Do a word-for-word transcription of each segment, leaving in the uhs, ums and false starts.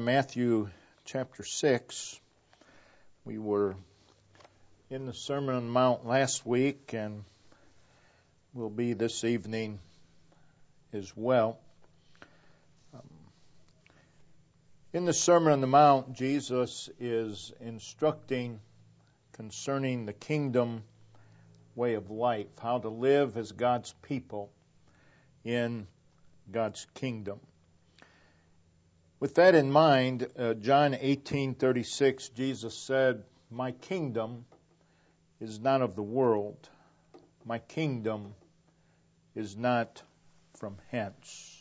Matthew chapter six. We were in the Sermon on the Mount last week and will be this evening as well. Um, in the Sermon on the Mount, Jesus is instructing concerning the kingdom way of life, how to live as God's people in God's kingdom. With that in mind, uh, John eighteen thirty-six, Jesus said, "My kingdom is not of the world. My kingdom is not from hence."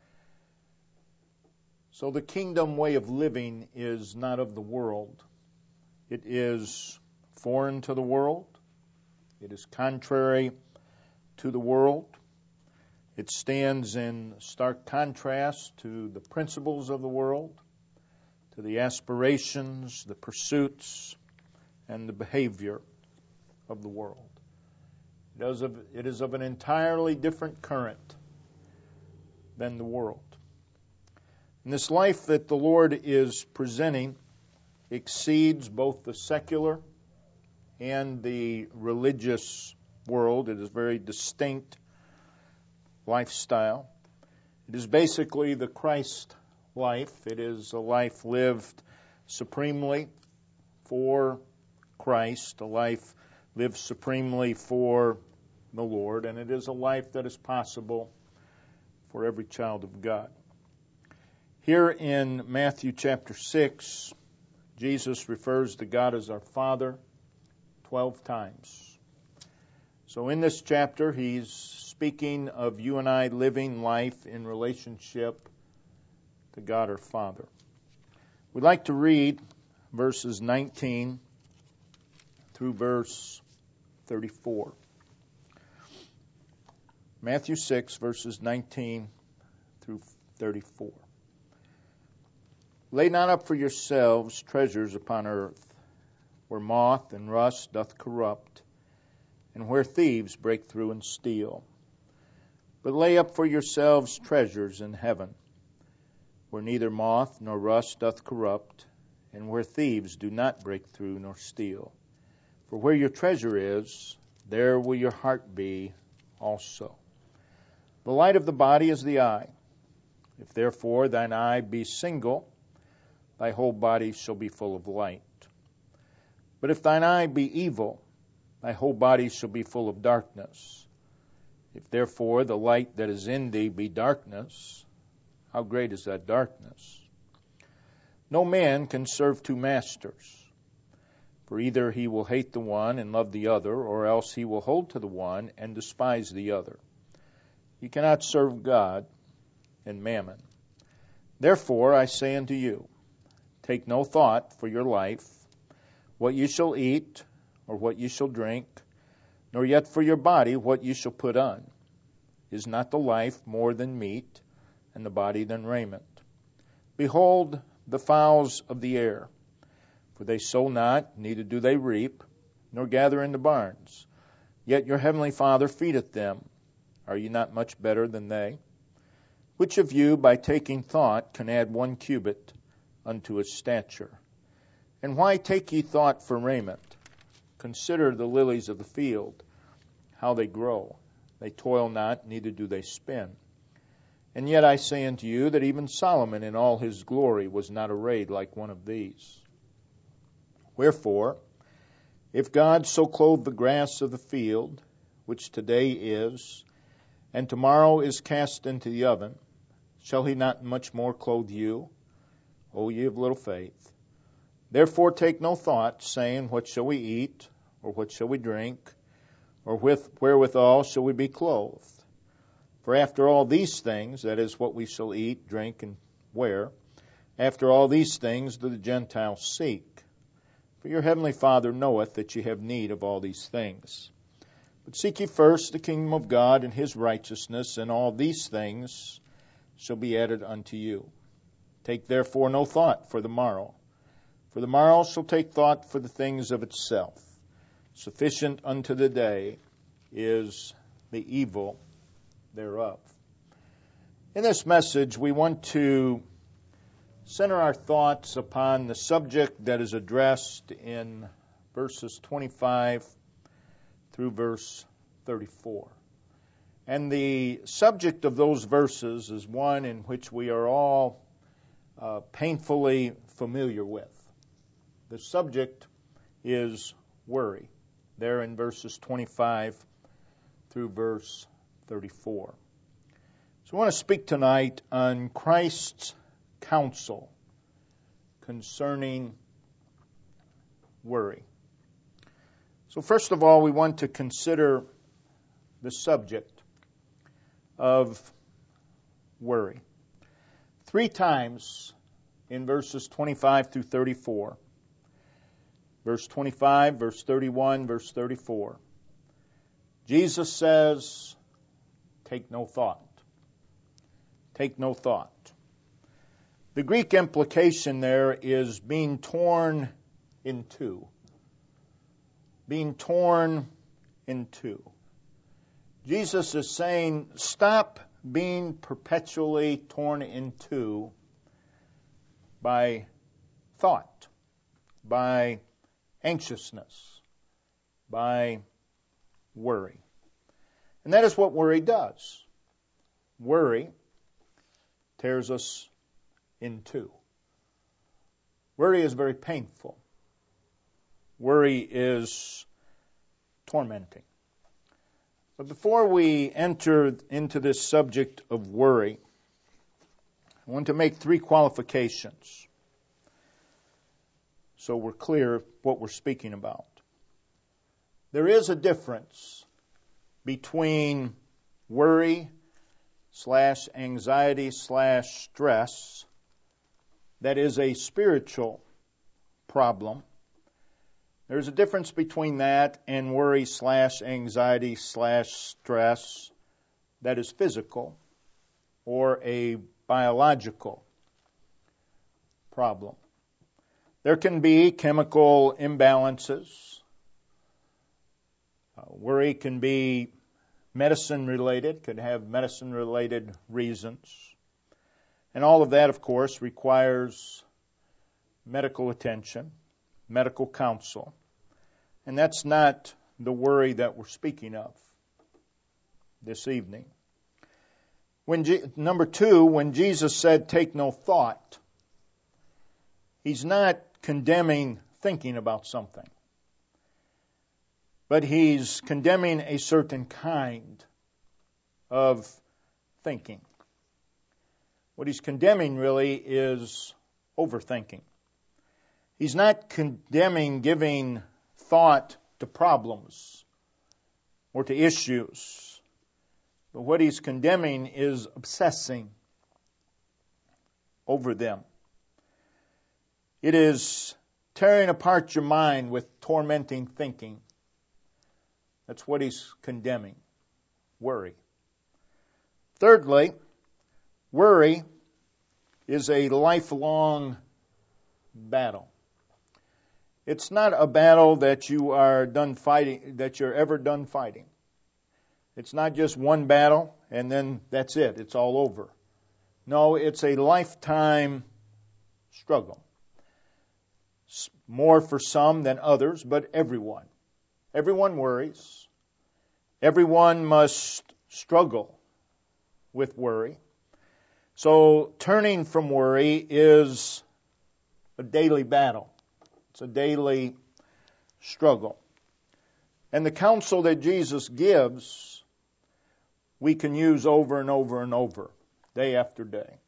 So the kingdom way of living is not of the world. It is foreign to the world. It is contrary to the world. It stands in stark contrast to the principles of the world, to the aspirations, the pursuits, and the behavior of the world. It is of, it is of an entirely different current than the world. And this life that the Lord is presenting exceeds both the secular and the religious world. It is a very distinct lifestyle. It is basically the Christ life. It is a life lived supremely for Christ, a life lived supremely for the Lord, and it is a life that is possible for every child of God. Here in Matthew chapter six, Jesus refers to God as our Father twelve times. So in this chapter, he's speaking of you and I living life in relationship to God our Father. We'd like to read verses nineteen through verse thirty-four. Matthew six, verses nineteen through thirty-four. "Lay not up for yourselves treasures upon earth, where moth and rust doth corrupt, and where thieves break through and steal. But lay up for yourselves treasures in heaven, where neither moth nor rust doth corrupt, and where thieves do not break through nor steal. For where your treasure is, there will your heart be also. The light of the body is the eye. If therefore thine eye be single, thy whole body shall be full of light. But if thine eye be evil, thy whole body shall be full of darkness. If therefore the light that is in thee be darkness, how great is that darkness? No man can serve two masters, for either he will hate the one and love the other, or else he will hold to the one and despise the other. You cannot serve God and mammon. Therefore I say unto you, take no thought for your life, what you shall eat, or what you shall drink, nor yet for your body what you shall put on. Is not the life more than meat, and the body than raiment? Behold the fowls of the air, for they sow not, neither do they reap, nor gather into barns, yet your heavenly Father feedeth them. Are you not much better than they? Which of you, by taking thought, can add one cubit unto his stature? And why take ye thought for raiment? Consider the lilies of the field, how they grow. They toil not, neither do they spin. And yet I say unto you that even Solomon in all his glory was not arrayed like one of these. Wherefore, if God so clothe the grass of the field, which today is, and tomorrow is cast into the oven, shall he not much more clothe you, O ye of little faith? Therefore take no thought, saying, what shall we eat, or what shall we drink, or with wherewithal shall we be clothed? For after all these things, that is, what we shall eat, drink, and wear, after all these things do the Gentiles seek. For your heavenly Father knoweth that ye have need of all these things. But seek ye first the kingdom of God and his righteousness, and all these things shall be added unto you. Take therefore no thought for the morrow, for the morrow shall take thought for the things of itself. Sufficient unto the day is the evil thereof. In this message, we want to center our thoughts upon the subject that is addressed in verses twenty-five through verse thirty-four. And the subject of those verses is one in which we are all uh, painfully familiar with. The subject is worry, there in verses twenty-five through verse thirty-four. So I want to speak tonight on Christ's counsel concerning worry. So first of all, we want to consider the subject of worry. Three times in verses twenty-five through thirty-four, verse twenty-five, verse thirty-one, verse thirty-four, Jesus says, take no thought. Take no thought. The Greek implication there is being torn in two. Being torn in two. Jesus is saying, stop being perpetually torn in two by thought, by anxiousness, by worry. And that is what worry does. Worry tears us in two. Worry is very painful. Worry is tormenting. But before we enter into this subject of worry, I want to make three qualifications so we're clear what we're speaking about. There is a difference between worry slash anxiety slash stress that is a spiritual problem. There's a difference between that and worry slash anxiety slash stress that is physical or a biological problem. There can be chemical imbalances. Uh, worry can be medicine-related, could have medicine-related reasons. And all of that, of course, requires medical attention, medical counsel. And that's not the worry that we're speaking of this evening. When G- number two, when Jesus said, take no thought, he's not condemning thinking about something, but he's condemning a certain kind of thinking. What he's condemning really is overthinking. He's not condemning giving thought to problems or to issues, but what he's condemning is obsessing over them. It is tearing apart your mind with tormenting thinking. That's what he's condemning. Worry. Thirdly, worry is a lifelong battle. It's not a battle that you are done fighting, that you're ever done fighting. It's not just one battle and then that's it. It's all over. No, it's a lifetime struggle. More for some than others, but everyone. Everyone worries. Everyone must struggle with worry. So turning from worry is a daily battle. It's a daily struggle. And the counsel that Jesus gives, we can use over and over and over, day after day.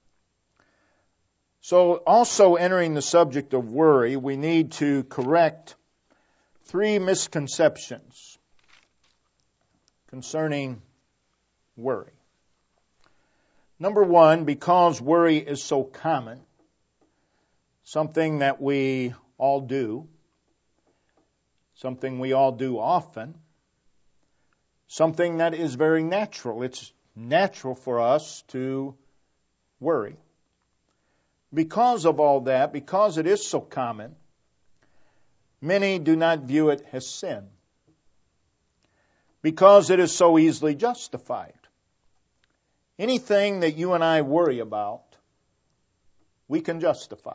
So also entering the subject of worry, we need to correct three misconceptions concerning worry. Number one, because worry is so common, something that we all do, something we all do often, something that is very natural. It's natural for us to worry. Because of all that, because it is so common, many do not view it as sin. Because it is so easily justified. Anything that you and I worry about we can justify.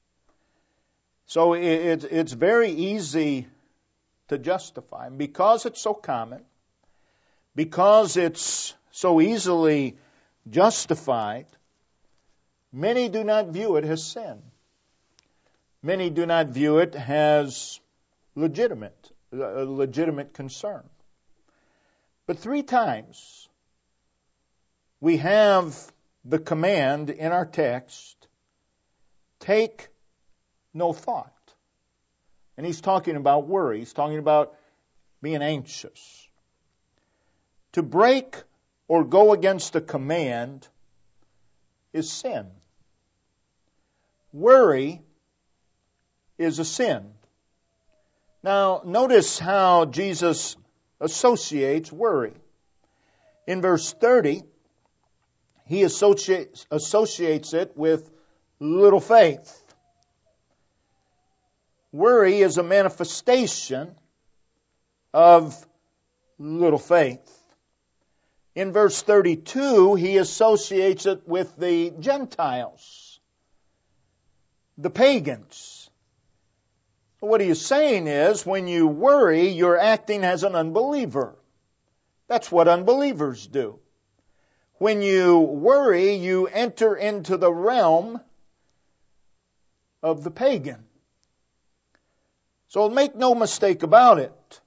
So it, it's very easy to justify. And because it's so common, because it's so easily justified, many do not view it as sin. Many do not view it as legitimate, a legitimate concern. But three times we have the command in our text, take no thought. And he's talking about worry. He's talking about being anxious. To break or go against a command is sin. Worry is a sin. Now, notice how Jesus associates worry. In verse thirty, he associates, associates it with little faith. Worry is a manifestation of little faith. In verse thirty-two, he associates it with the Gentiles, the pagans. What he is saying is, when you worry, you're acting as an unbeliever. That's what unbelievers do. When you worry, you enter into the realm of the pagan. So make no mistake about it.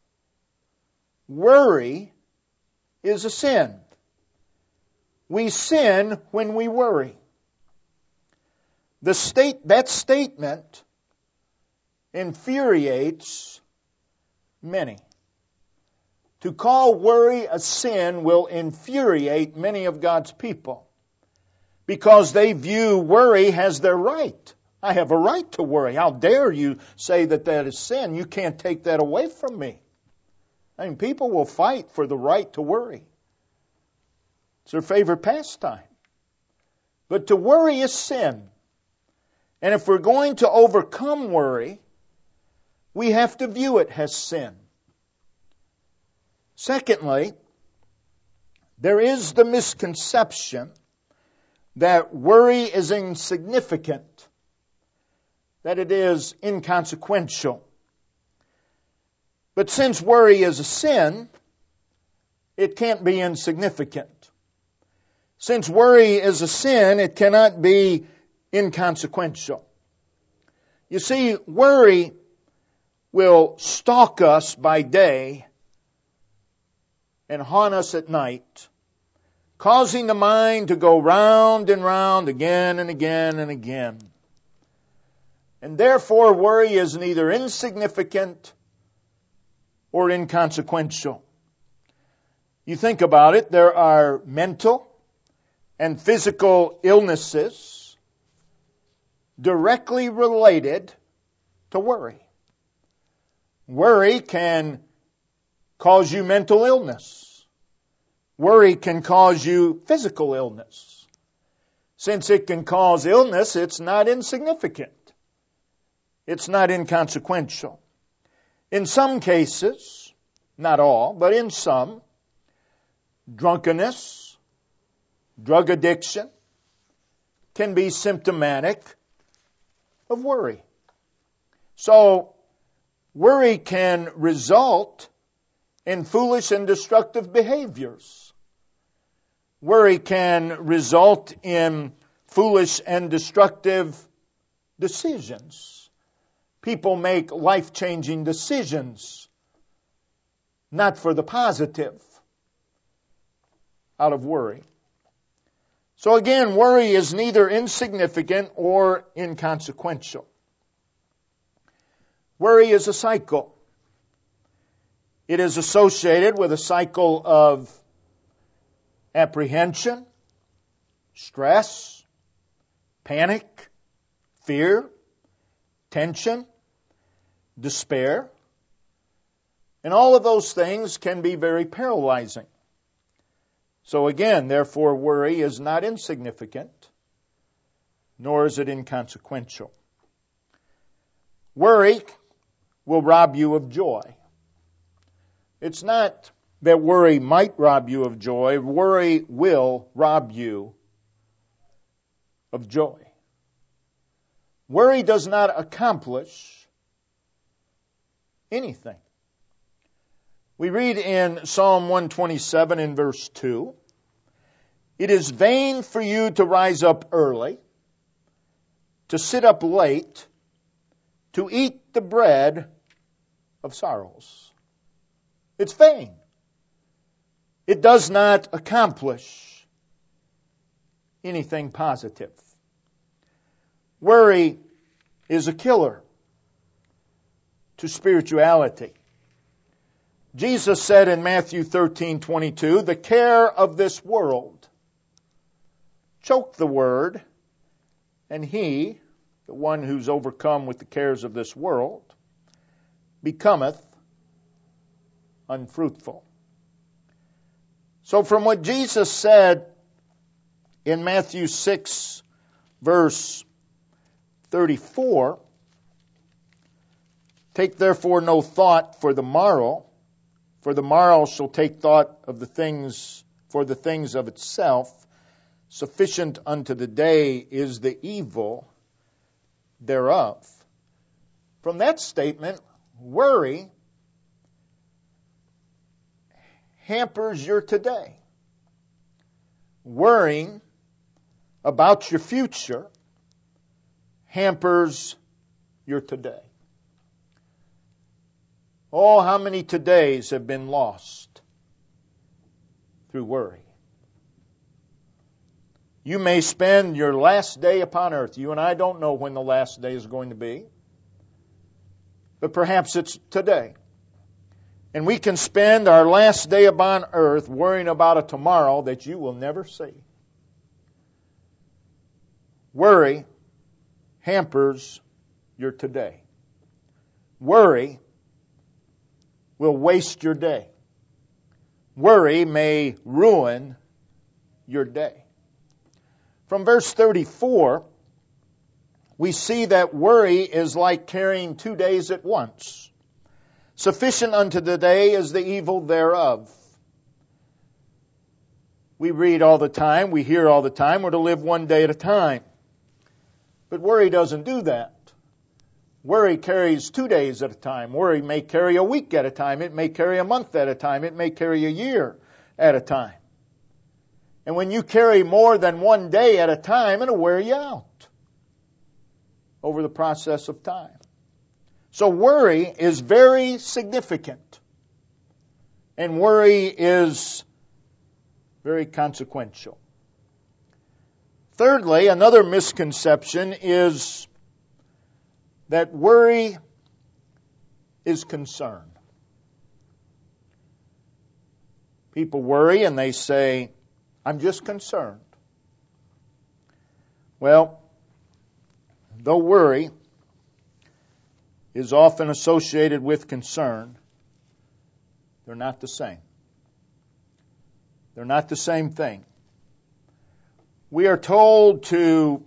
Worry is a sin. We sin when we worry. The state, that statement infuriates many. To call worry a sin will infuriate many of God's people because they view worry as their right. I have a right to worry. How dare you say that that is sin? You can't take that away from me. I mean, people will fight for the right to worry. It's their favorite pastime. But to worry is sin. And if we're going to overcome worry, we have to view it as sin. Secondly, there is the misconception that worry is insignificant, that it is inconsequential. But since worry is a sin, it can't be insignificant. Since worry is a sin, it cannot be inconsequential. You see, worry will stalk us by day and haunt us at night, causing the mind to go round and round again and again and again. And therefore, worry is neither insignificant or inconsequential. You think about it, there are mental and physical illnesses directly related to worry. Worry can cause you mental illness. Worry can cause you physical illness. Since it can cause illness, it's not insignificant. It's not inconsequential. In some cases, not all, but in some, drunkenness, drug addiction can be symptomatic of worry. So, worry can result in foolish and destructive behaviors. Worry can result in foolish and destructive decisions. People make life-changing decisions, not for the positive, out of worry. So again, worry is neither insignificant or inconsequential. Worry is a cycle. It is associated with a cycle of apprehension, stress, panic, fear, tension, despair. And all of those things can be very paralyzing. So again, therefore, worry is not insignificant, nor is it inconsequential. Worry will rob you of joy. It's not that worry might rob you of joy. Worry will rob you of joy. Worry does not accomplish anything. We read in Psalm one twenty-seven in verse two, "It is vain for you to rise up early, to sit up late, to eat the bread of sorrows." It's vain. It does not accomplish anything positive. Worry is a killer to spirituality. Jesus said in Matthew thirteen twenty-two, "The care of this world choke the word, and he, the one who's overcome with the cares of this world, becometh unfruitful." So from what Jesus said in Matthew six, verse thirty-four, "Take therefore no thought for the morrow, for the morrow shall take thought of the things, for the things of itself. Sufficient unto the day is the evil thereof." From that statement, worry hampers your today. Worrying about your future hampers your today. Oh, how many todays have been lost through worry. You may spend your last day upon earth. You and I don't know when the last day is going to be, but perhaps it's today. And we can spend our last day upon earth worrying about a tomorrow that you will never see. Worry hampers your today. Worry will waste your day. Worry may ruin your day. From verse thirty-four, we see that worry is like carrying two days at once. Sufficient unto the day is the evil thereof. We read all the time, we hear all the time, we're to live one day at a time. But worry doesn't do that. Worry carries two days at a time. Worry may carry a week at a time. It may carry a month at a time. It may carry a year at a time. And when you carry more than one day at a time, it'll wear you out over the process of time. So worry is very significant. And worry is very consequential. Thirdly, another misconception is that worry is concern. People worry and they say, "I'm just concerned." Well, though worry is often associated with concern, they're not the same. They're not the same thing. We are told to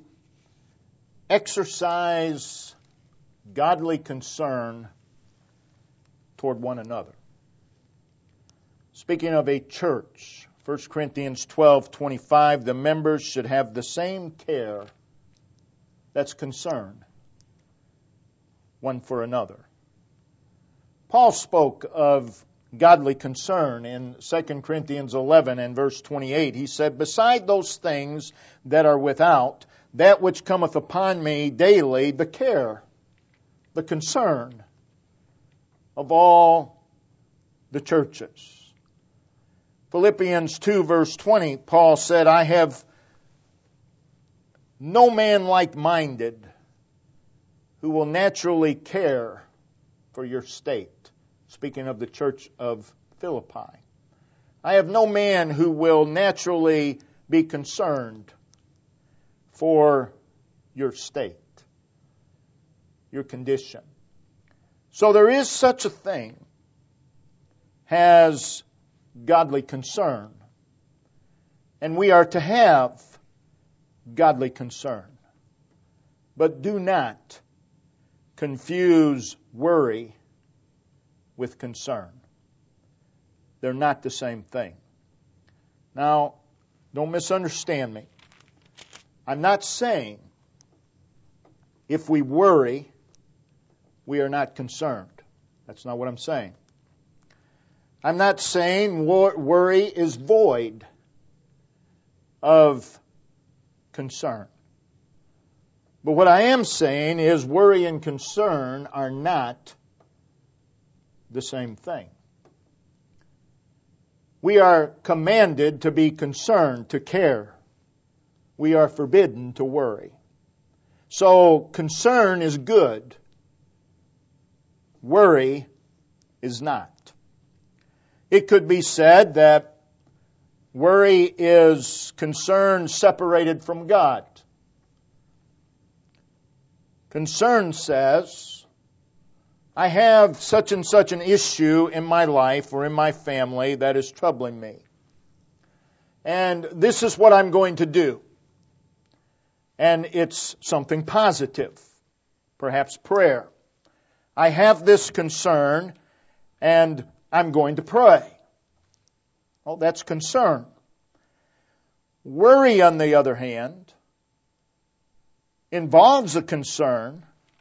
exercise godly concern toward one another. Speaking of a church, First Corinthians twelve twenty-five, the members should have the same care, that's concern, one for another. Paul spoke of godly concern in Second Corinthians eleven and verse twenty-eight. He said, "Beside those things that are without, that which cometh upon me daily, the care, the concern of all the churches." Philippians two verse twenty, Paul said, "I have no man like-minded who will naturally care for your state." Speaking of the church of Philippi. "I have no man who will naturally be concerned for your state, your condition." So there is such a thing as godly concern. And we are to have godly concern. But do not confuse worry with concern. They're not the same thing. Now, don't misunderstand me. I'm not saying if we worry, we are not concerned. That's not what I'm saying. I'm not saying worry is void of concern. But what I am saying is worry and concern are not the same thing. We are commanded to be concerned, to care. We are forbidden to worry. So concern is good. Worry is not. It could be said that worry is concern separated from God. Concern says, I have such and such an issue in my life or in my family that is troubling me. And this is what I'm going to do. And it's something positive, perhaps prayer. I have this concern and I'm going to pray. Well, that's concern. Worry, on the other hand, involves a concern,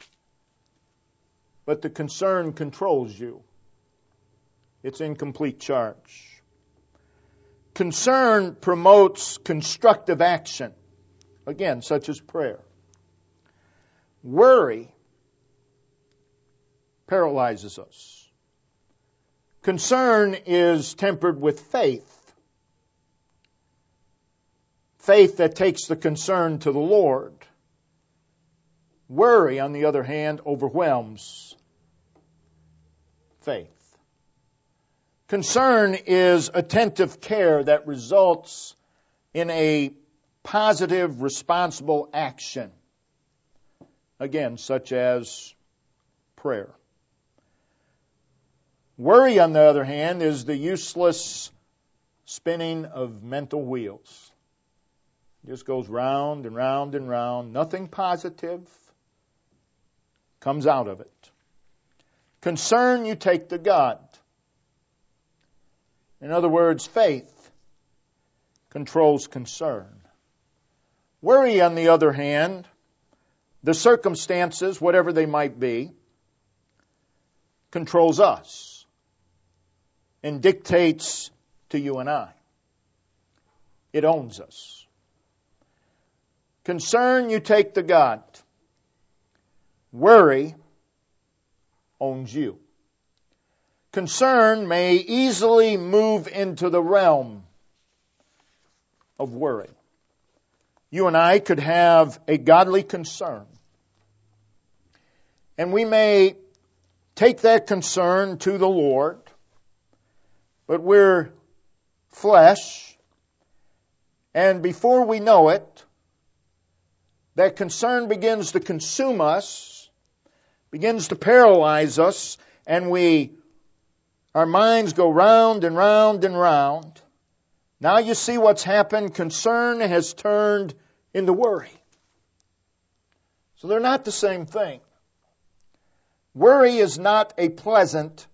but the concern controls you. It's in complete charge. Concern promotes constructive action, again, such as prayer. Worry paralyzes us. Concern is tempered with faith. Faith that takes the concern to the Lord. Worry, on the other hand, overwhelms faith. Concern is attentive care that results in a positive, responsible action. Again, such as prayer. Worry, on the other hand, is the useless spinning of mental wheels. It just goes round and round and round. Nothing positive comes out of it. Concern you take to God. In other words, faith controls concern. Worry, on the other hand, the circumstances, whatever they might be, controls us and dictates to you and I. It owns us. Concern you take to God. Worry owns you. Concern may easily move into the realm of worry. You and I could have a godly concern. And we may take that concern to the Lord, but we're flesh, and before we know it, that concern begins to consume us, begins to paralyze us, and we, our minds go round and round and round. Now you see what's happened. Concern has turned into worry. So they're not the same thing. Worry is not a pleasant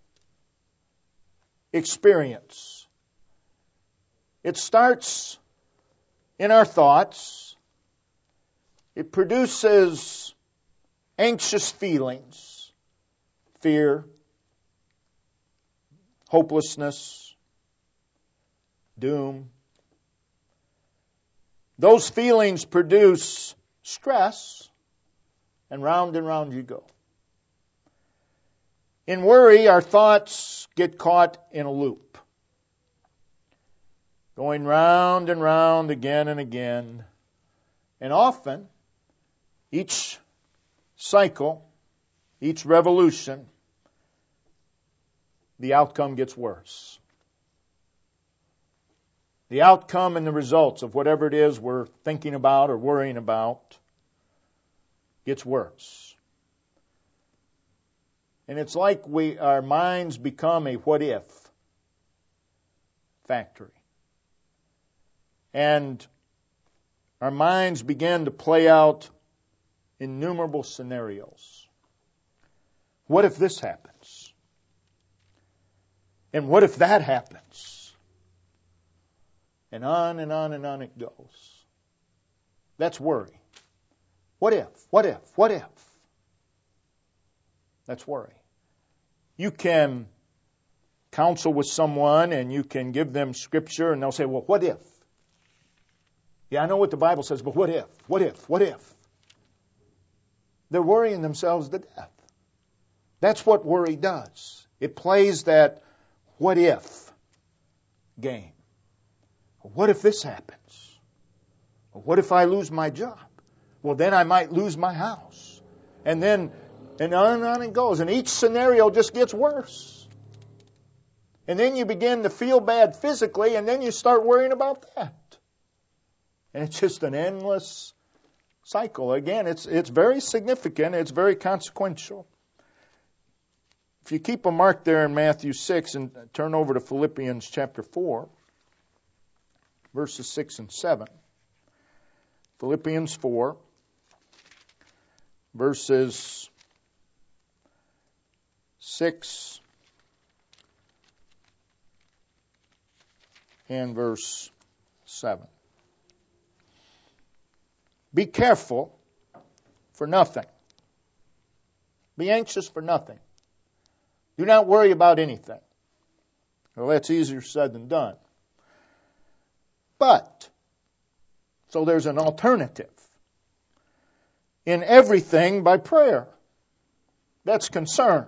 experience. It starts in our thoughts. It produces anxious feelings, fear, hopelessness, doom. Those feelings produce stress, and round and round you go. In worry, our thoughts get caught in a loop, going round and round again and again. And often, each cycle, each revolution, the outcome gets worse. The outcome and the results of whatever it is we're thinking about or worrying about gets worse. And it's like we, our minds become a what-if factory. And our minds begin to play out innumerable scenarios. What if this happens? And what if that happens? And on and on and on it goes. That's worry. What if? What if? What if? That's worry. You can counsel with someone and you can give them scripture and they'll say, well, what if? Yeah, I know what the Bible says, but what if? What if? What if? They're worrying themselves to death. That's what worry does. It plays that what if game. What if this happens? What if I lose my job? Well, then I might lose my house. And then, and on and on it goes. And each scenario just gets worse. And then you begin to feel bad physically, and then you start worrying about that. And it's just an endless cycle. Again, it's it's very significant. It's very consequential. If you keep a mark there in Matthew six and turn over to Philippians chapter four, verses six and seven. Philippians four, verses six and verse seven. Be careful for nothing. Be anxious for nothing. Do not worry about anything. Well, that's easier said than done. But, so there's an alternative. In everything by prayer. That's concern.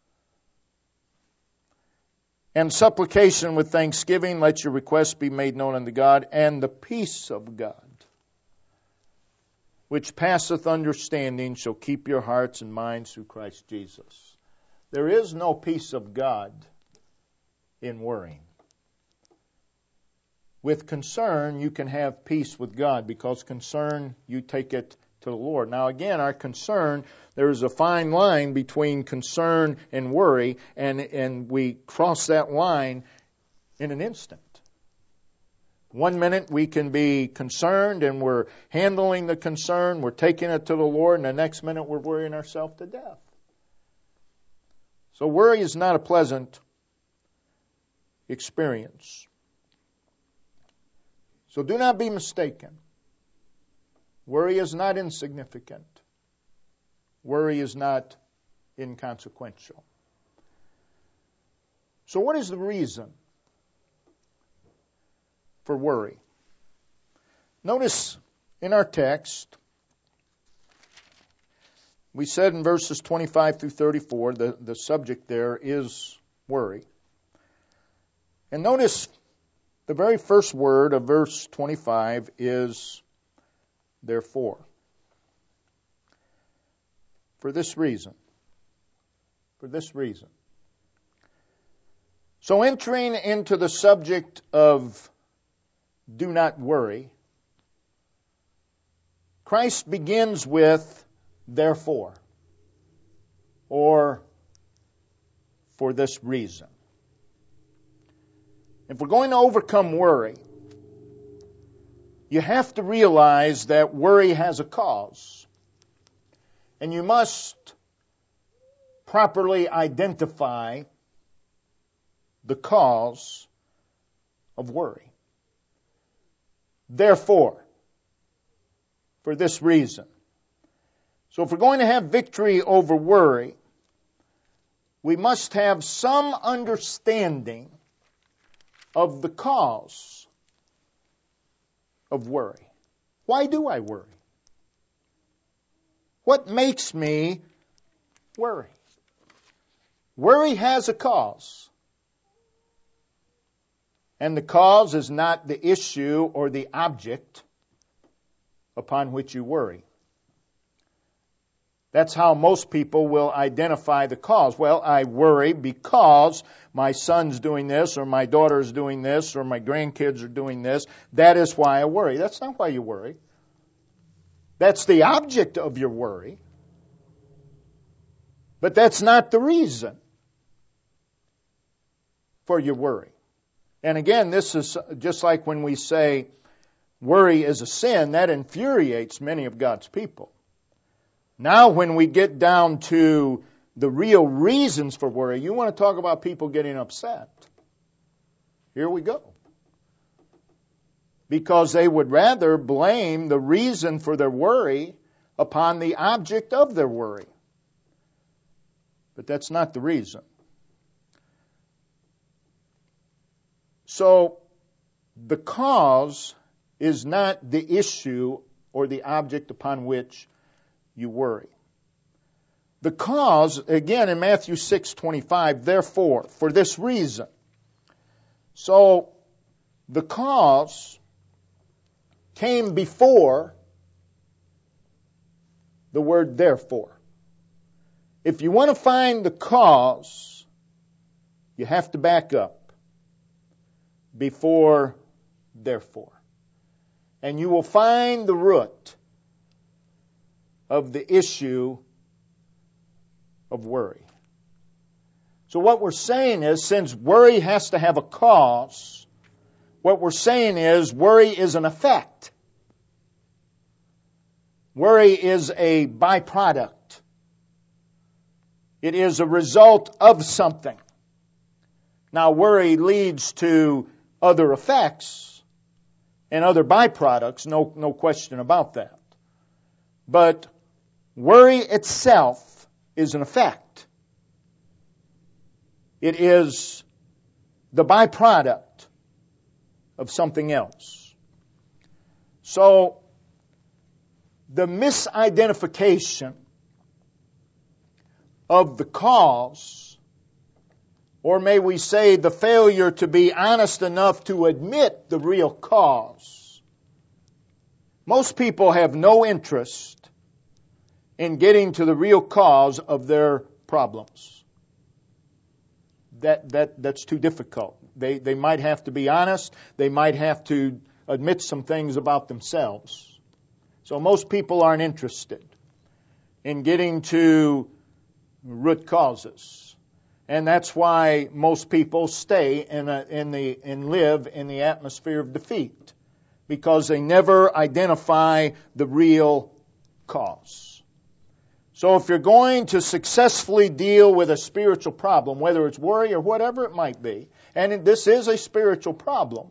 And supplication with thanksgiving, let your requests be made known unto God, and the peace of God, which passeth understanding, shall keep your hearts and minds through Christ Jesus. There is no peace of God in worrying. With concern, you can have peace with God, because concern, you take it to the Lord. Now again, our concern, there is a fine line between concern and worry, and, and we cross that line in an instant. One minute we can be concerned and we're handling the concern, we're taking it to the Lord, and the next minute we're worrying ourselves to death. So worry is not a pleasant experience. So do not be mistaken. Worry is not insignificant. Worry is not inconsequential. So what is the reason for worry? Notice in our text, we said in verses twenty-five through thirty-four, the, the subject there is worry. And notice the very first word of verse twenty-five is therefore. For this reason. For this reason. So entering into the subject of do not worry, Christ begins with therefore, or for this reason. If we're going to overcome worry, you have to realize that worry has a cause. And you must properly identify the cause of worry. Therefore, for this reason. So if we're going to have victory over worry, we must have some understanding of the cause of worry. Why do I worry? What makes me worry? Worry has a cause. And the cause is not the issue or the object upon which you worry. That's how most people will identify the cause. Well, I worry because my son's doing this, or my daughter's doing this, or my grandkids are doing this. That is why I worry. That's not why you worry. That's the object of your worry. But that's not the reason for your worry. And again, this is just like when we say worry is a sin, that infuriates many of God's people. Now when we get down to the real reasons for worry, you want to talk about people getting upset. Here we go. Because they would rather blame the reason for their worry upon the object of their worry. But that's not the reason. So, the cause is not the issue or the object upon which you worry. The cause, again in Matthew six twenty-five, therefore, for this reason. So, the cause came before the word therefore. If you want to find the cause, you have to back up before therefore. And you will find the root of the issue of worry. So what we're saying is, since worry has to have a cause, what we're saying is worry is an effect. Worry is a byproduct. It is a result of something. Now, worry leads to other effects and other byproducts, no, no question about that. But worry itself is an effect. It is the byproduct of something else. So, the misidentification of the cause, or may we say the failure to be honest enough to admit the real cause. Most people have no interest in getting to the real cause of their problems. That, that, that's too difficult. They, they might have to be honest. They might have to admit some things about themselves. So most people aren't interested in getting to root causes. And that's why most people stay in, a, in the, and live in the atmosphere of defeat. Because they never identify the real cause. So if you're going to successfully deal with a spiritual problem, whether it's worry or whatever it might be, and this is a spiritual problem,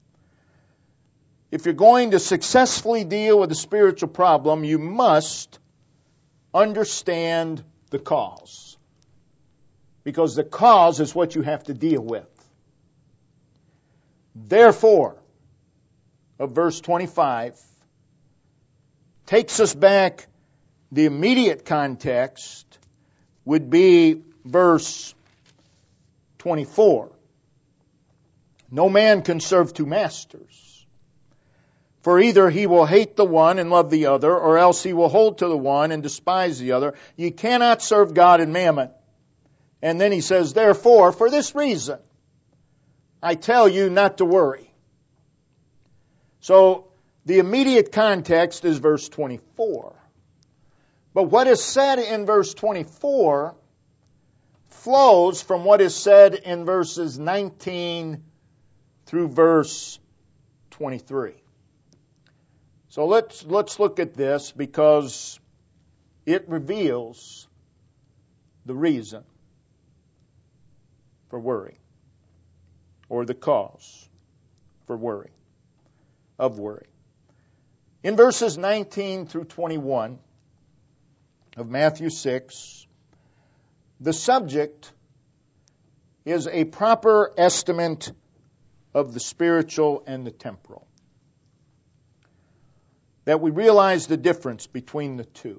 if you're going to successfully deal with a spiritual problem, you must understand the cause. Because the cause is what you have to deal with. Therefore, of verse twenty-five, takes us back. The immediate context would be verse twenty-four. No man can serve two masters. For either he will hate the one and love the other, or else he will hold to the one and despise the other. You cannot serve God and mammon. And then he says, therefore, for this reason, I tell you not to worry. So, the immediate context is verse twenty-four. But what is said in verse twenty-four flows from what is said in verses nineteen through verse twenty-three. So let's, let's look at this because it reveals the reason for worry, or the cause for worry, of worry. In verses nineteen through twenty-one of Matthew six, the subject is a proper estimate of the spiritual and the temporal. That we realize the difference between the two.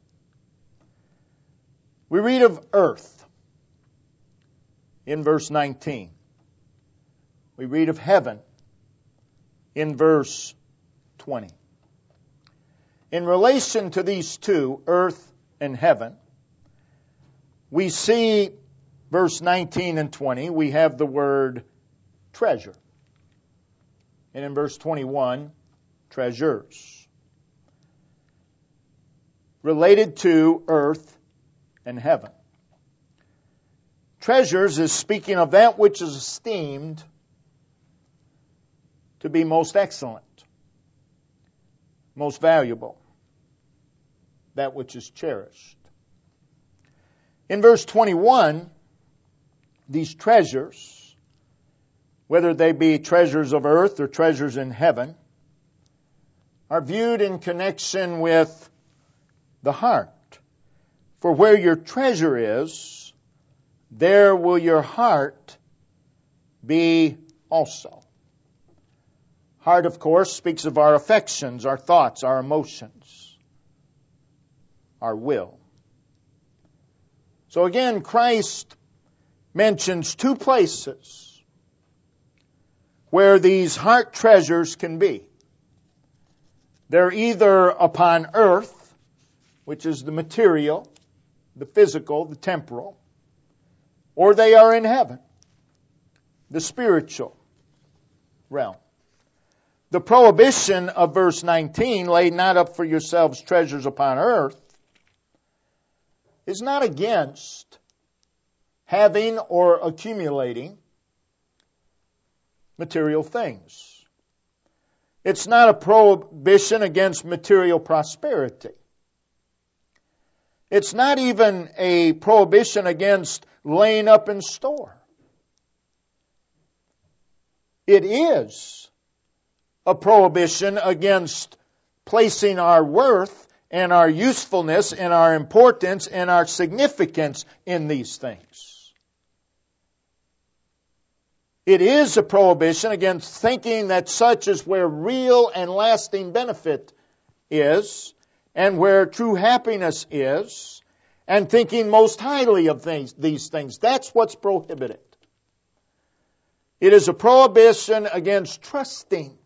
We read of earth in verse nineteen. We read of heaven in verse twenty. In relation to these two, earth and heaven, we see verse nineteen and twenty, we have the word treasure. And in verse twenty-one, treasures. Related to earth and heaven. Treasures is speaking of that which is esteemed to be most excellent, most valuable, that which is cherished. In verse twenty-one, these treasures, whether they be treasures of earth or treasures in heaven, are viewed in connection with the heart. For where your treasure is, there will your heart be also. Heart, of course, speaks of our affections, our thoughts, our emotions, our will. So again, Christ mentions two places where these heart treasures can be. They're either upon earth, which is the material, the physical, the temporal, or they are in heaven, the spiritual realm. The prohibition of verse nineteen, lay not up for yourselves treasures upon earth, is not against having or accumulating material things. It's not a prohibition against material prosperity. It's not even a prohibition against laying up in store. It is a prohibition against placing our worth and our usefulness and our importance and our significance in these things. It is a prohibition against thinking that such is where real and lasting benefit is and where true happiness is, and thinking most highly of things, these things. That's what's prohibited. It is a prohibition against trusting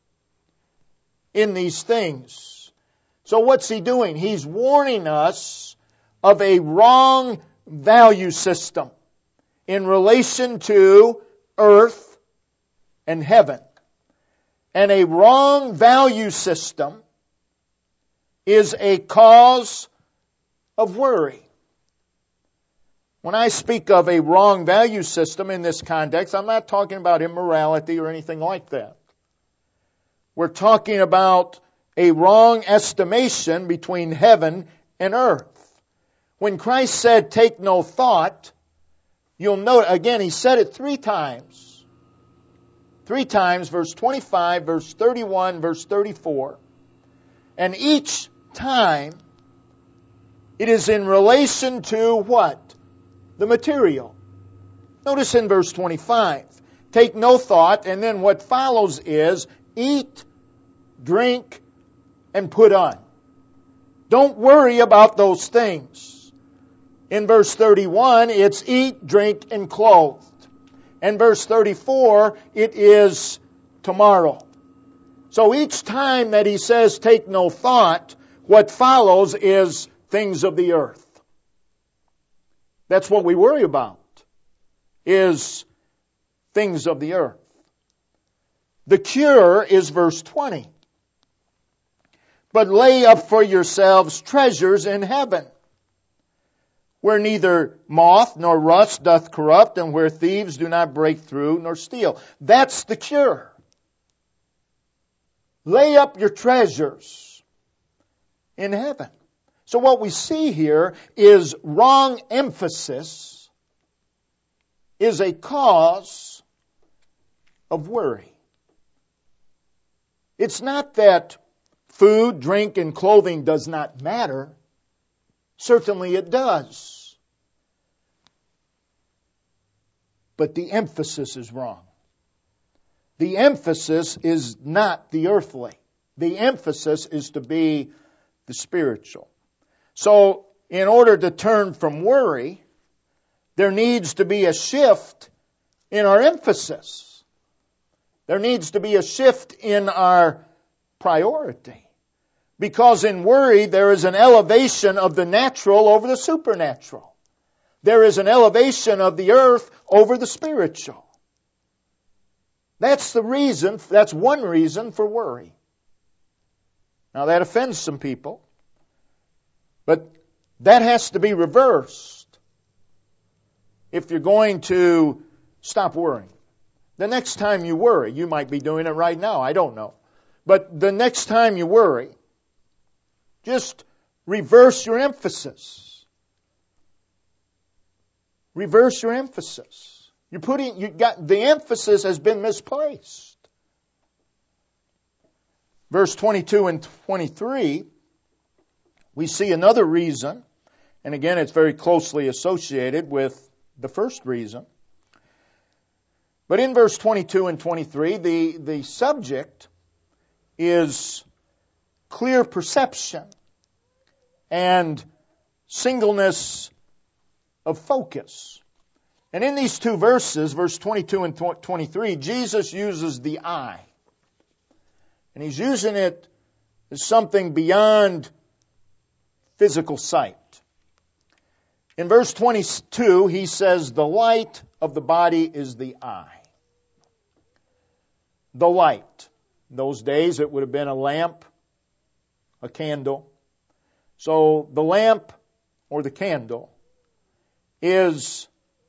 in these things. So what's he doing? He's warning us of a wrong value system in relation to earth and heaven. And a wrong value system is a cause of worry. When I speak of a wrong value system in this context, I'm not talking about immorality or anything like that. We're talking about a wrong estimation between heaven and earth. When Christ said, take no thought, you'll note, again, he said it three times. Three times, verse twenty-five, verse thirty-one, verse thirty-four. And each time, it is in relation to what? The material. Notice in verse twenty-five, take no thought, and then what follows is, eat, drink, and put on. Don't worry about those things. In verse thirty-one, it's eat, drink, and clothed. And verse thirty-four, it is tomorrow. So each time that he says take no thought, what follows is things of the earth. That's what we worry about, is things of the earth. The cure is verse twenty. But lay up for yourselves treasures in heaven, where neither moth nor rust doth corrupt, and where thieves do not break through nor steal. That's the cure. Lay up your treasures in heaven. So what we see here is wrong emphasis is a cause of worry. It's not that food, drink, and clothing does not matter. Certainly it does. But the emphasis is wrong. The emphasis is not the earthly. The emphasis is to be the spiritual. So, in order to turn from worry, there needs to be a shift in our emphasis. There needs to be a shift in our priority. Because in worry, there is an elevation of the natural over the supernatural. There is an elevation of the earth over the spiritual. That's the reason, that's one reason for worry. Now that offends some people, but that has to be reversed if you're going to stop worrying. The next time you worry, you might be doing it right now, I don't know. But the next time you worry, just reverse your emphasis. Reverse your emphasis. You're putting, you got, the emphasis has been misplaced. Verse twenty-two and twenty-three, we see another reason, and again it's very closely associated with the first reason. But in verse twenty-two and twenty-three, the, the subject is clear perception and singleness of focus. And in these two verses, verse twenty-two and twenty-three, Jesus uses the eye. And He's using it as something beyond physical sight. In verse twenty-two, He says, the light of the body is the eye. The light. In those days, it would have been a lamp, a candle. So the lamp or the candle is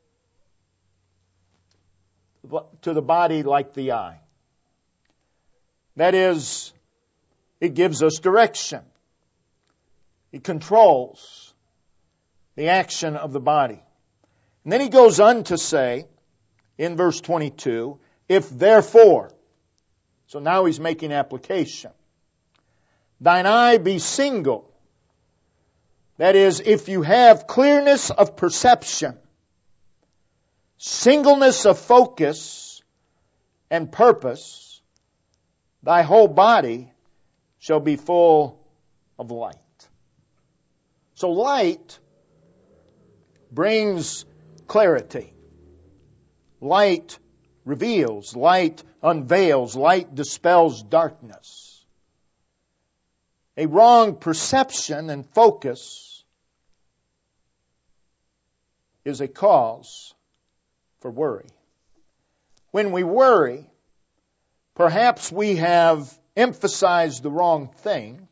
to the body like the eye. That is, it gives us direction. It controls the action of the body. And then He goes on to say, in verse twenty-two, if therefore, so now He's making application, thine eye be single. That is, if you have clearness of perception, singleness of focus and purpose, thy whole body shall be full of light. So light brings clarity. Light reveals, light unveils, light dispels darkness. A wrong perception and focus is a cause for worry. When we worry, perhaps we have emphasized the wrong thing,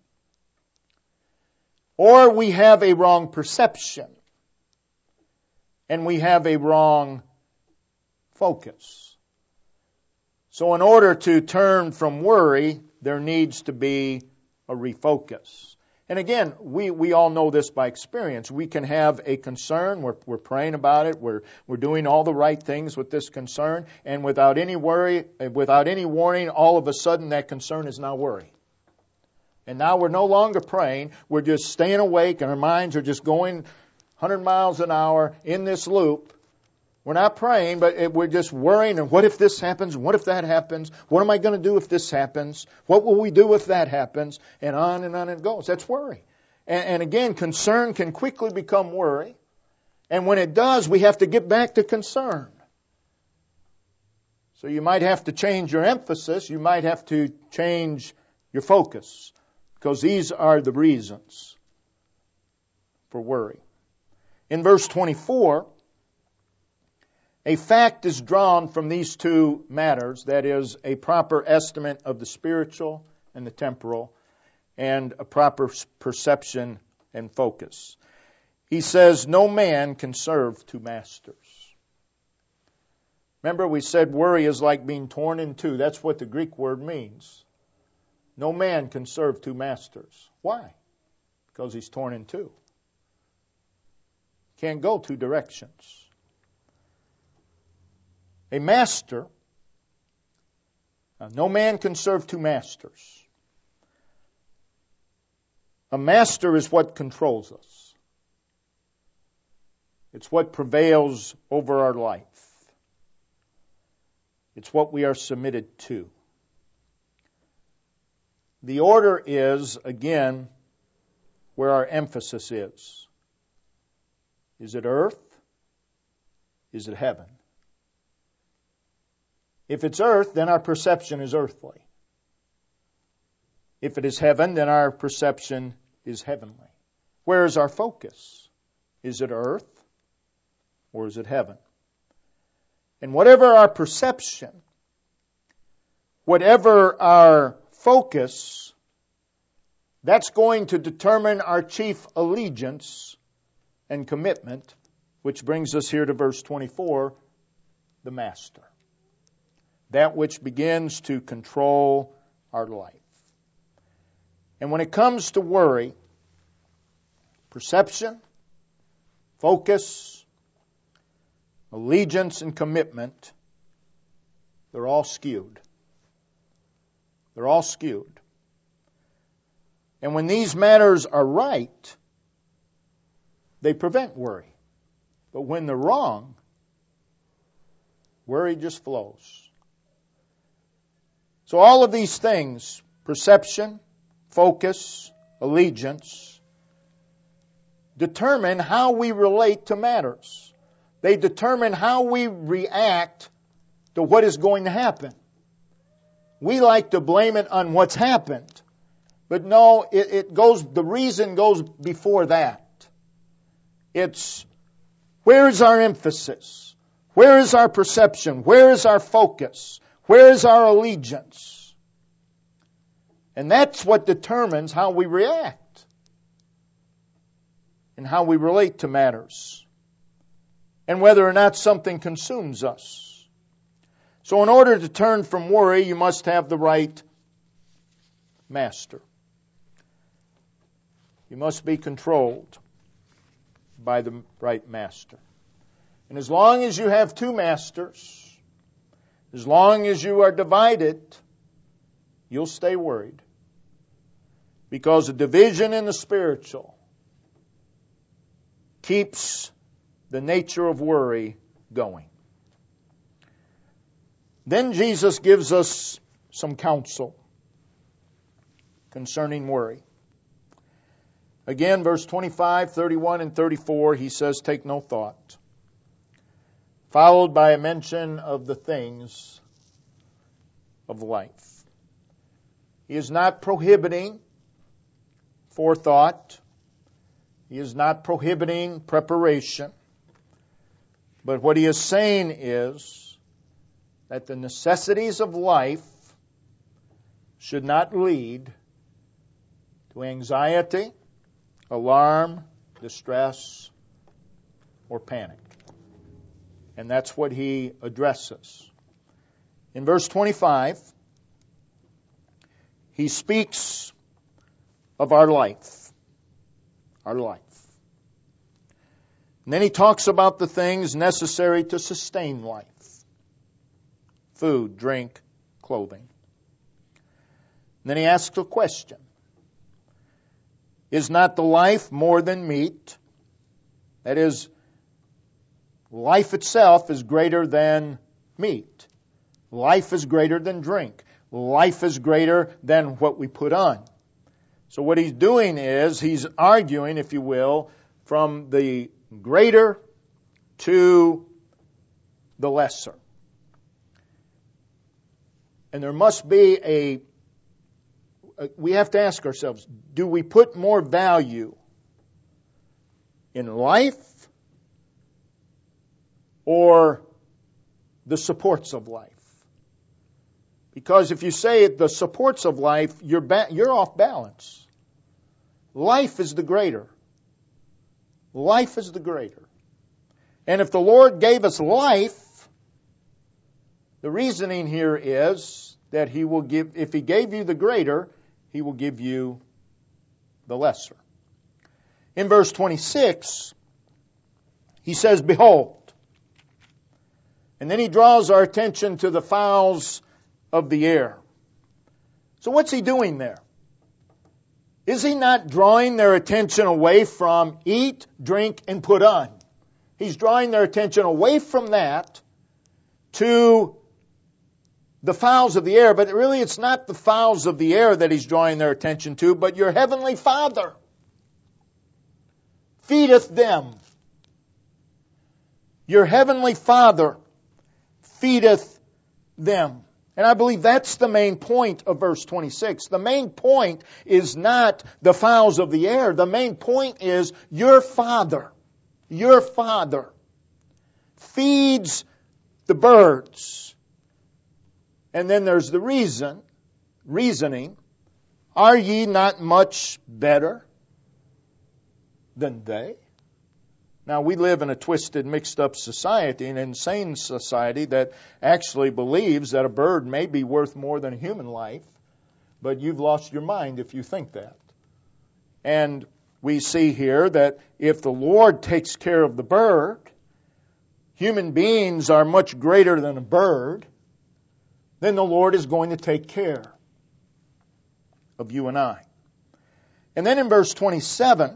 or we have a wrong perception, and we have a wrong focus. So in order to turn from worry, there needs to be a refocus. And again, we, we all know this by experience. We can have a concern, we're, we're praying about it, we're, we're doing all the right things with this concern, and without any worry, without any warning, all of a sudden that concern is now worry. And now we're no longer praying, we're just staying awake and our minds are just going one hundred miles an hour in this loop. We're not praying, but we're just worrying, and what if this happens? What if that happens? What am I going to do if this happens? What will we do if that happens? And on and on it goes. That's worry. And, and again, concern can quickly become worry. And when it does, we have to get back to concern. So you might have to change your emphasis. You might have to change your focus, because these are the reasons for worry. In verse twenty-four, a fact is drawn from these two matters, that is, a proper estimate of the spiritual and the temporal, and a proper perception and focus. He says, no man can serve two masters. Remember, we said worry is like being torn in two. That's what the Greek word means. No man can serve two masters. Why? Because he's torn in two. Can't go two directions. A master, no man can serve two masters. A master is what controls us. It's what prevails over our life. It's what we are submitted to. The order is, again, where our emphasis is. Is it earth? Is it heaven? If it's earth, then our perception is earthly. If it is heaven, then our perception is heavenly. Where is our focus? Is it earth or is it heaven? And whatever our perception, whatever our focus, that's going to determine our chief allegiance and commitment, which brings us here to verse twenty-four, the master. That which begins to control our life. And when it comes to worry, perception, focus, allegiance, and commitment, they're all skewed. They're all skewed. And when these matters are right, they prevent worry. But when they're wrong, Worry just flows. So all of these things, perception, focus, allegiance, determine how we relate to matters. They determine how we react to what is going to happen. We like to blame it on what's happened. But no, it, it goes, the reason goes before that. It's, where is our emphasis? Where is our perception? Where is our focus? Where is our allegiance? And that's what determines how we react and how we relate to matters and whether or not something consumes us. So in order to turn from worry, you must have the right master. You must be controlled by the right master. And as long as you have two masters, as long as you are divided, you'll stay worried. Because a division in the spiritual keeps the nature of worry going. Then Jesus gives us some counsel concerning worry. Again, verse twenty-five, thirty-one, and thirty-four, he says, take no thought. Followed by a mention of the things of life. He is not prohibiting forethought. He is not prohibiting preparation. But what he is saying is that the necessities of life should not lead to anxiety, alarm, distress, or panic. And that's what he addresses. In verse twenty-five, he speaks of our life. Our life. And then he talks about the things necessary to sustain life. Food, drink, clothing. And then he asks a question. Is not the life more than meat? That is, life itself is greater than meat. Life is greater than drink. Life is greater than what we put on. So what he's doing is he's arguing, if you will, from the greater to the lesser. And there must be a, we have to ask ourselves, do we put more value in life or the supports of life? Because if you say the supports of life, you're ba- you're off balance. Life is the greater. Life is the greater. And if the Lord gave us life, the reasoning here is that He will give, if He gave you the greater, He will give you the lesser. In verse twenty-six, He says, behold. And then He draws our attention to the fowls of the air. So what's He doing there? Is He not drawing their attention away from eat, drink, and put on? He's drawing their attention away from that to the fowls of the air, but really it's not the fowls of the air that He's drawing their attention to, but your heavenly Father feedeth them. Your heavenly Father feedeth them. And I believe that's the main point of verse twenty-six. The main point is not the fowls of the air. The main point is your Father, your Father feeds the birds. And then there's the reason, reasoning, are ye not much better than they? Now, we live in a twisted, mixed-up society, an insane society that actually believes that a bird may be worth more than a human life, but you've lost your mind if you think that. And we see here that if the Lord takes care of the bird, human beings are much greater than a bird, then the Lord is going to take care of you and I. And then in verse twenty-seven,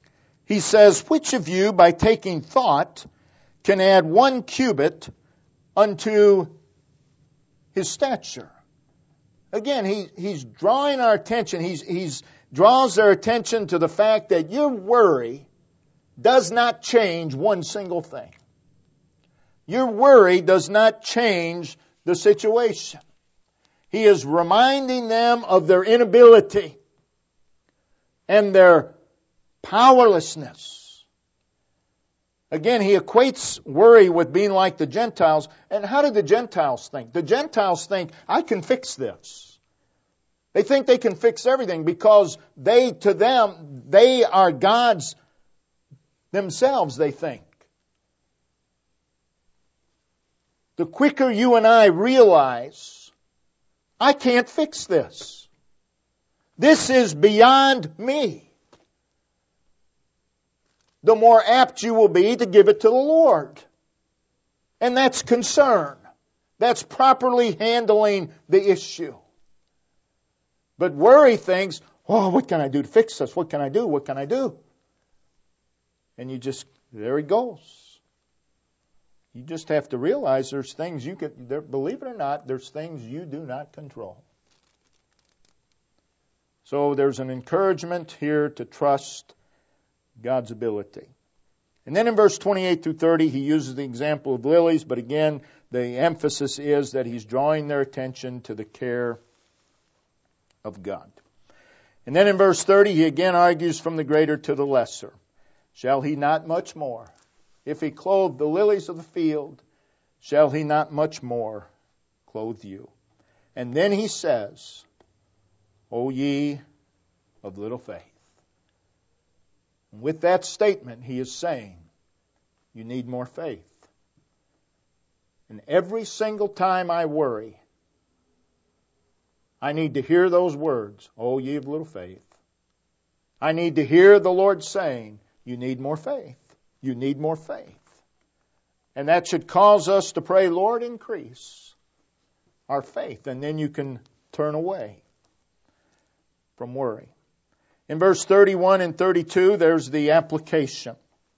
He says, which of you by taking thought can add one cubit unto His stature. Again, he, he's drawing our attention. He's, he's draws their attention to the fact that your worry does not change one single thing. Your worry does not change the situation. He is reminding them of their inability and their powerlessness. Again, he equates worry with being like the Gentiles. And how do the Gentiles think? The Gentiles think, I can fix this. They think they can fix everything because they, to them, they are gods themselves, they think. The quicker you and I realize, I can't fix this. This is beyond me, the more apt you will be to give it to the Lord. And that's concern. That's properly handling the issue. But worry thinks, oh, what can I do to fix this? What can I do? What can I do? And you just, there it goes. You just have to realize there's things you can, there, believe it or not, there's things you do not control. So there's an encouragement here to trust God's ability. And then in verse twenty-eight through thirty, he uses the example of lilies, but again, the emphasis is that he's drawing their attention to the care of God. And then in verse thirty, he again argues from the greater to the lesser. Shall he not much more? If he clothe the lilies of the field, shall he not much more clothe you? And then he says, O ye of little faith. And with that statement, he is saying, you need more faith. And every single time I worry, I need to hear those words, O ye of little faith. I need to hear the Lord saying, you need more faith. You need more faith. And that should cause us to pray, Lord, increase our faith. And then you can turn away from worry. In verse thirty-one and thirty-two, there's the application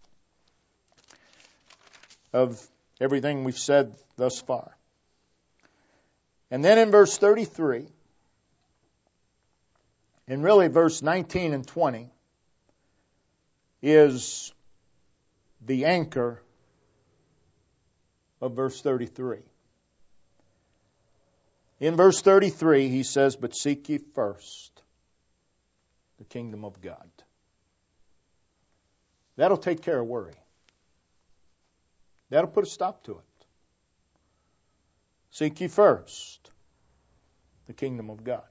of everything we've said thus far. And then in verse thirty-three, and really verse nineteen and twenty, is the anchor of verse thirty-three. In verse thirty-three, he says, but seek ye first the kingdom of God. That'll take care of worry. That'll put a stop to it. Seek ye first the kingdom of God.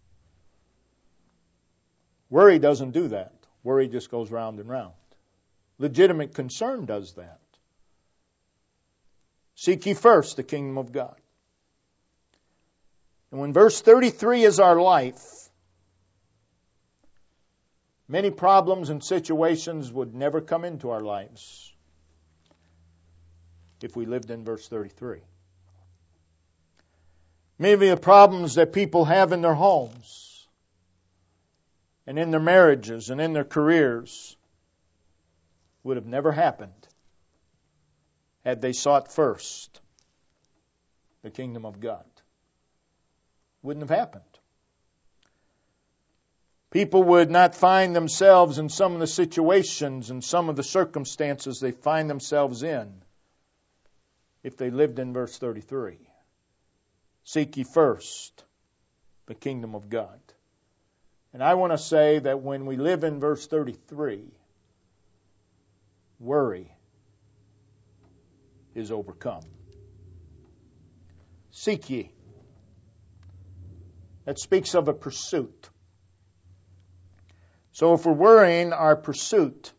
Worry doesn't do that. Worry just goes round and round. Legitimate concern does that. Seek ye first the kingdom of God. And when verse thirty-three is our life, many problems and situations would never come into our lives if we lived in verse thirty-three. Many of the problems that people have in their homes and in their marriages and in their careers would have never happened had they sought first the kingdom of God. Wouldn't have happened. People would not find themselves in some of the situations and some of the circumstances they find themselves in if they lived in verse thirty-three. Seek ye first the kingdom of God. And I want to say that when we live in verse thirty-three, worry is overcome. Seek ye. That speaks of a pursuit. So if we're worrying, our pursuit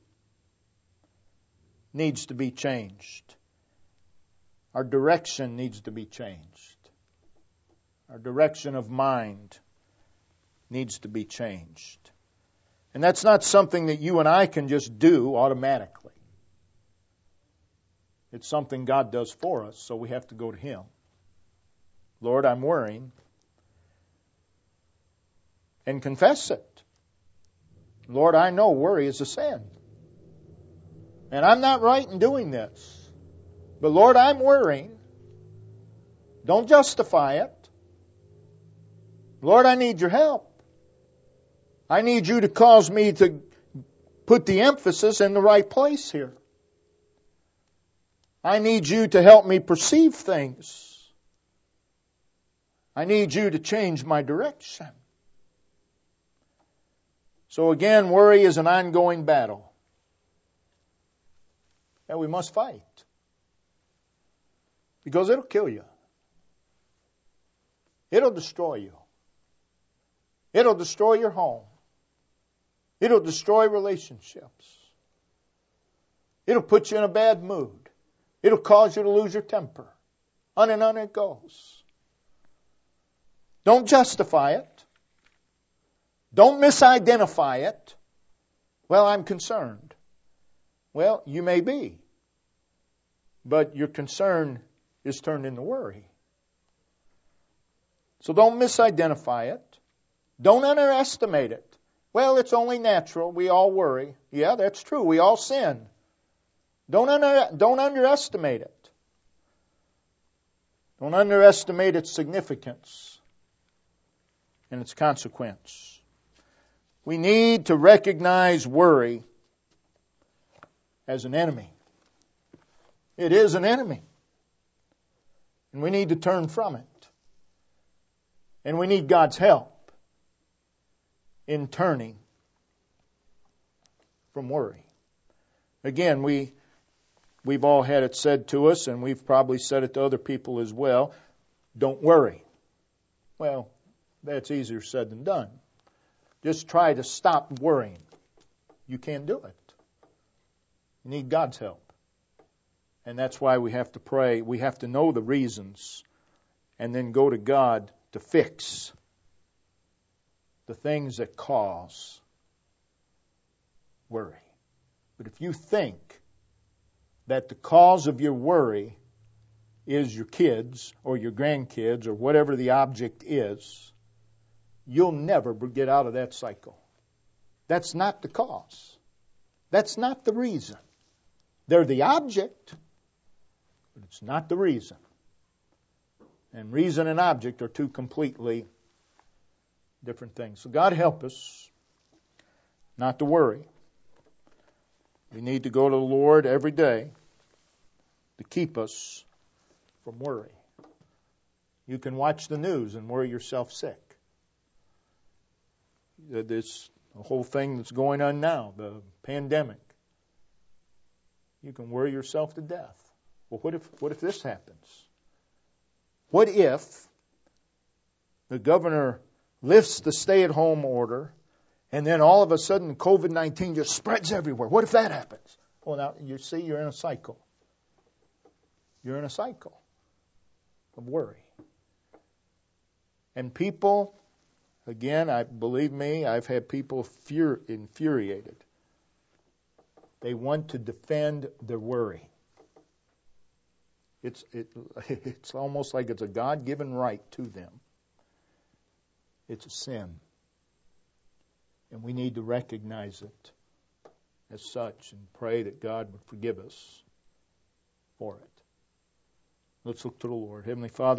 needs to be changed. Our direction needs to be changed. Our direction of mind needs to be changed. And that's not something that you and I can just do automatically. It's something God does for us, so we have to go to Him. Lord, I'm worrying. And confess it. Lord, I know worry is a sin. And I'm not right in doing this. But Lord, I'm worrying. Don't justify it. Lord, I need your help. I need you to cause me to put the emphasis in the right place here. I need you to help me perceive things. I need you to change my direction. So again, worry is an ongoing battle that we must fight. Because it'll kill you. It'll destroy you. It'll destroy your home. It'll destroy relationships. It'll put you in a bad mood. It'll cause you to lose your temper. On and on it goes. Don't justify it. Don't misidentify it. Well, I'm concerned. Well, you may be. But your concern is turned into worry. So don't misidentify it. Don't underestimate it. Well, it's only natural. We all worry. Yeah, that's true. We all sin. Don't under, don't underestimate it. Don't underestimate its significance and its consequence. We need to recognize worry as an enemy. It is an enemy. And we need to turn from it. And we need God's help in turning from worry. Again, we, we've all had it said to us, and we've probably said it to other people as well, don't worry. Well, that's easier said than done. Just try to stop worrying. You can't do it. You need God's help. And that's why we have to pray. We have to know the reasons and then go to God to fix the things that cause worry. But if you think that the cause of your worry is your kids or your grandkids or whatever the object is, you'll never get out of that cycle. That's not the cause. That's not the reason. They're the object, but it's not the reason. And reason and object are two completely different things. So God help us not to worry. We need to go to the Lord every day to keep us from worry. You can watch the news and worry yourself sick. This whole thing that's going on now, the pandemic. You can worry yourself to death. Well, what if what if this happens? What if the governor lifts the stay-at-home order and then all of a sudden covid nineteen just spreads everywhere? What if that happens? Well, now, you see, you're in a cycle. You're in a cycle of worry. And people, again, I believe me, I've had people fur- infuriated. They want to defend their worry. It's it, it's almost like it's a God-given right to them. It's a sin. And we need to recognize it as such and pray that God would forgive us for it. Let's look to the Lord. Heavenly Father,